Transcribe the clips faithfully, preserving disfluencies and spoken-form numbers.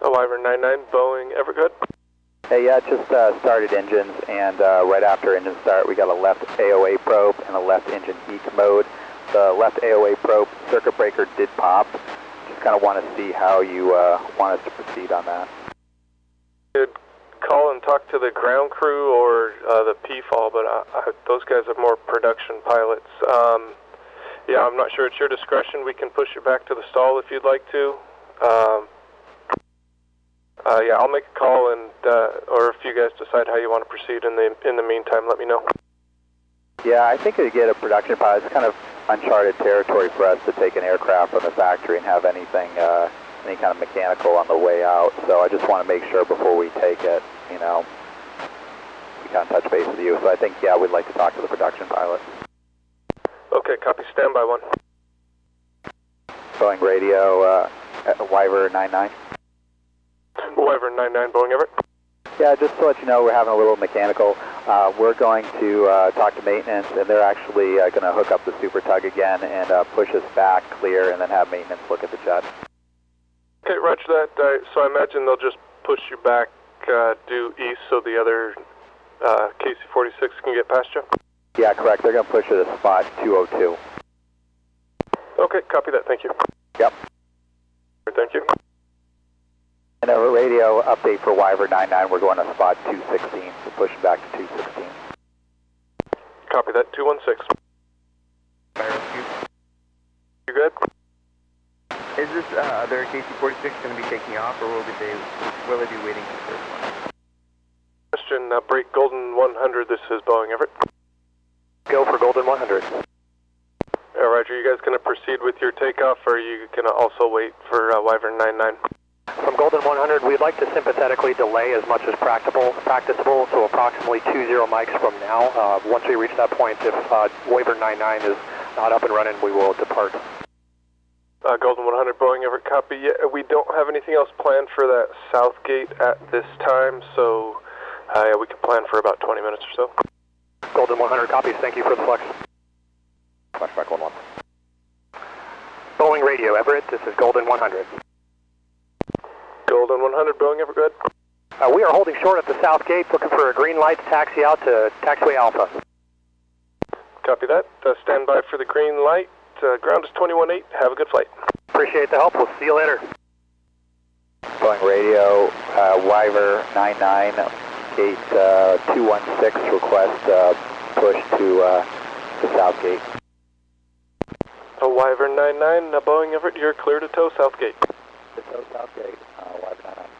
Oh, Wyvern nine nine, Boeing, Everett, good? Hey, yeah, just uh, started engines, and uh, right after engine start, we got a left A O A probe and a left engine E C mode. The left A O A probe circuit breaker did pop. Just kind of want to see how you uh, want us to proceed on that. Could call and talk to the ground crew or uh, the P FAL, but I, I, those guys are more production pilots. Um, yeah, I'm not sure. It's your discretion. We can push you back to the stall if you'd like to. Um, uh, yeah, I'll make a call, and uh, or if you guys decide how you want to proceed in the in the meantime, let me know. Yeah, I think to get a production pilot, it's kind of uncharted territory for us to take an aircraft from the factory and have anything, uh, any kind of mechanical on the way out. So I just want to make sure before we take it, you know, we kind of touch base with you. So I think, yeah, we'd like to talk to the production pilot. Okay, copy. Standby one. Boeing radio, uh, Wyvern nine nine. Wyvern nine nine, Boeing Everett. Yeah, just to let you know, we're having a little mechanical. Uh, we're going to uh, talk to maintenance, and they're actually uh, going to hook up the Super Tug again and uh, push us back clear, and then have maintenance look at the jet. Okay, roger that. Uh, so I imagine they'll just push you back uh, due east so the other uh, K C forty-six can get past you? Yeah, correct. They're going to push you to spot two oh two. Okay, copy that. Thank you. Yep. Thank you. And a radio update for Wyvern nine nine, we're going to spot two sixteen, so pushing back to two sixteen. Copy that, two one six. You good? Is this uh, other K C forty-six going to be taking off, or will they, will they be waiting for the first one? Question, uh, break Golden one hundred, this is Boeing Everett. Go for Golden one hundred. Uh, roger, you guys going to proceed with your takeoff, or are you going to also wait for uh, Wyvern nine nine? From Golden one hundred, we'd like to sympathetically delay as much as practicable, practicable to approximately two zero mics from now. Uh, once we reach that point, if uh, Wyvern nine nine is not up and running, we will depart. Uh, Golden one hundred, Boeing Everett, copy. Yeah, we don't have anything else planned for that south gate at this time, so uh, yeah, we can plan for about twenty minutes or so. Golden one hundred copies. Thank you for the flex. Flashback one one. Boeing radio, Everett. This is Golden one hundred. Golden one hundred, Boeing Everett, go ahead. Uh, we are holding short at the south gate, looking for a green light to taxi out to taxiway Alpha. Copy that. Uh, stand by for the green light. Uh, ground is twenty-one eight. Have a good flight. Appreciate the help. We'll see you later. Boeing radio, uh, Wyvern nine nine, gate uh, two one six, request uh, push to uh, the south gate. Uh, Wyvern nine nine, uh, Boeing Everett, you're clear to tow south gate. To tow south gate, uh, Wyvern nine nine.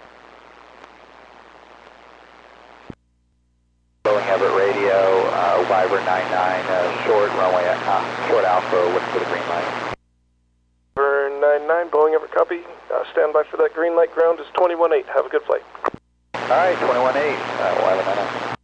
Boeing Everett radio, uh, Wyvern nine nine, uh, short runway, uh, short alpha, looking for the green light. Wyvern nine nine, Boeing Everett, copy. Uh, stand by for that green light. Ground is twenty-one eight. Have a good flight. All right, twenty-one eight, uh, Wyvern nine nine.